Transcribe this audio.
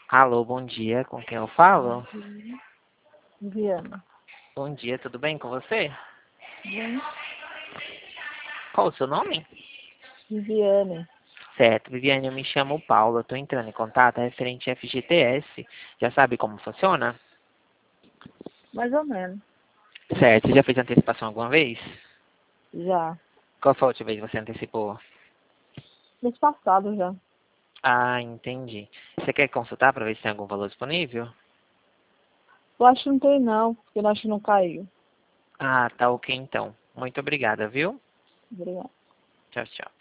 Alô, bom dia, com quem eu falo? Viviane. Bom dia, tudo bem com você? Bem, Qual o seu nome? Viviane. Certo, Viviane, eu me chamo Paulo, eu tô entrando em contato referente a FGTS. Já sabe como funciona? Mais ou menos. Certo, você já fez antecipação alguma vez? Já. Qual foi a última vez que você antecipou? Mês passado já. Ah, entendi. Você quer consultar para ver se tem algum valor disponível? Eu acho que não tem não, porque eu acho que não caiu. Ah, tá ok então. Muito obrigada, viu? Obrigada. Tchau, tchau.